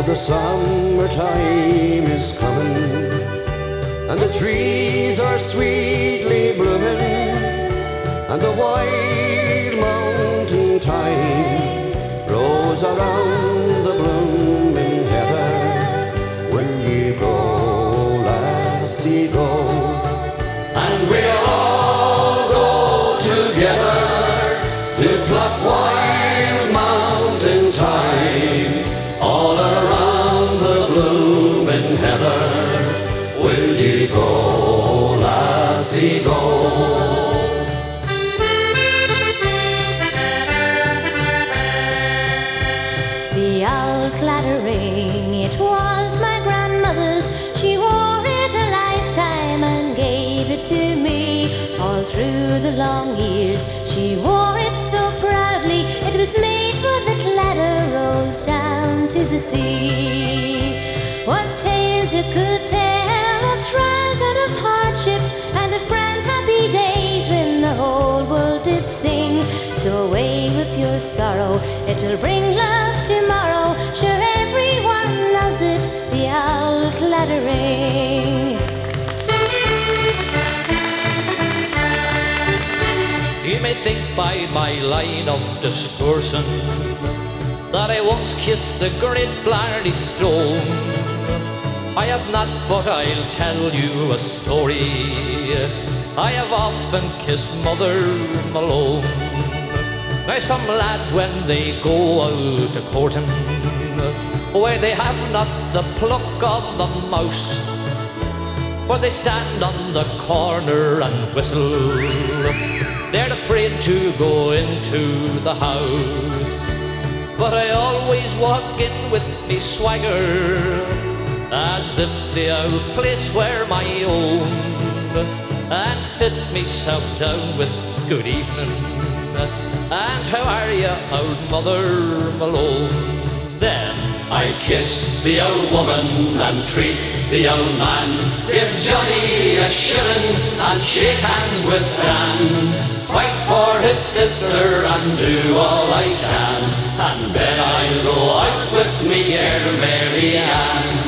the summertime is coming, and the trees are sweetly blooming, and the wide mountain thyme rolls around the blooming heather. Will ye go, lassie, go? And we'll all go together to pluck wild mountain thyme all around the blooming heather. Will ye go, lassie, go? The owl clattering, it was my grandmother's. She wore it a lifetime and gave it to me. All through the long years, she wore it so proudly. It was made for the clatter rolls down to the sea. What tales it could tell of trials and of hardships, and of grand happy days when the whole world did sing. So away with your sorrow, it will bring love tomorrow. Sure everyone loves it, the owl clattering. You may think by my line of discoursing that I once kissed the great Blarney Stone. I have not, but I'll tell you a story. I have often kissed Mother Malone. Now some lads, when they go out a courting, why they have not the pluck of the mouse, for they stand on the corner and whistle. They're afraid to go into the house. But I always walk in with me swagger, as if the old place were my own, and sit myself down with good evening, and how are you, old Mother Malone? Then I kiss the old woman and treat the old man, give Johnny a shilling and shake hands with Dan, fight for his sister and do all I can, and then I'll go out with me dear Mary Ann.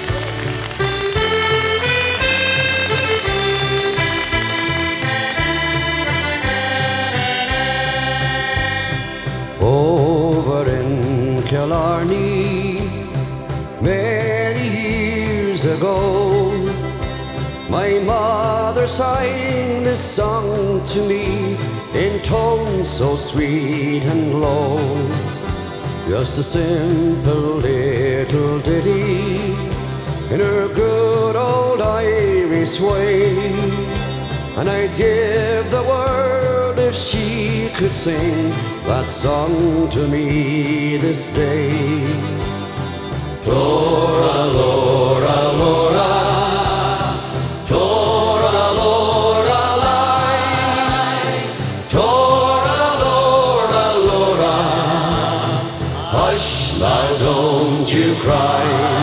Over in Killarney, many years ago, my mother sang this song to me in tones so sweet and low. Just a simple little ditty in her good old Irish way, and I'd give the world if she could sing that song to me this day. Tora, Lora, Lora, Tora, Lora, Lai, Tora, Lora, Lora, hush now, don't you cry.